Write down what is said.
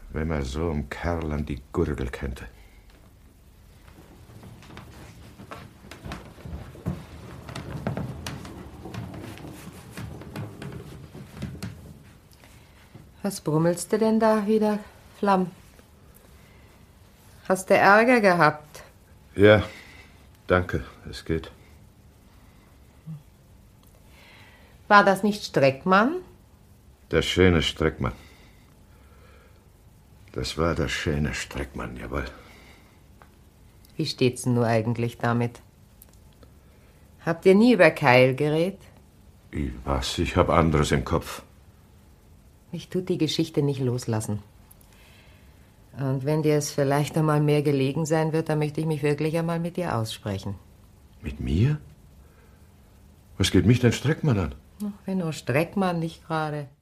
Wenn man so einen Kerl an die Gurgel könnte. Was brummelst du denn da wieder, Flamm? Hast du Ärger gehabt? Ja, danke, es geht. War das nicht Streckmann? Der schöne Streckmann. Das war der schöne Streckmann, jawohl. Wie steht's denn nur eigentlich damit? Habt ihr nie über Keil geredet? Was? Ich hab anderes im Kopf. Mich tut die Geschichte nicht loslassen. Und wenn dir es vielleicht einmal mehr gelegen sein wird, dann möchte ich mich wirklich einmal mit dir aussprechen. Mit mir? Was geht mich denn Streckmann an? Wenn nur Streckmann nicht gerade.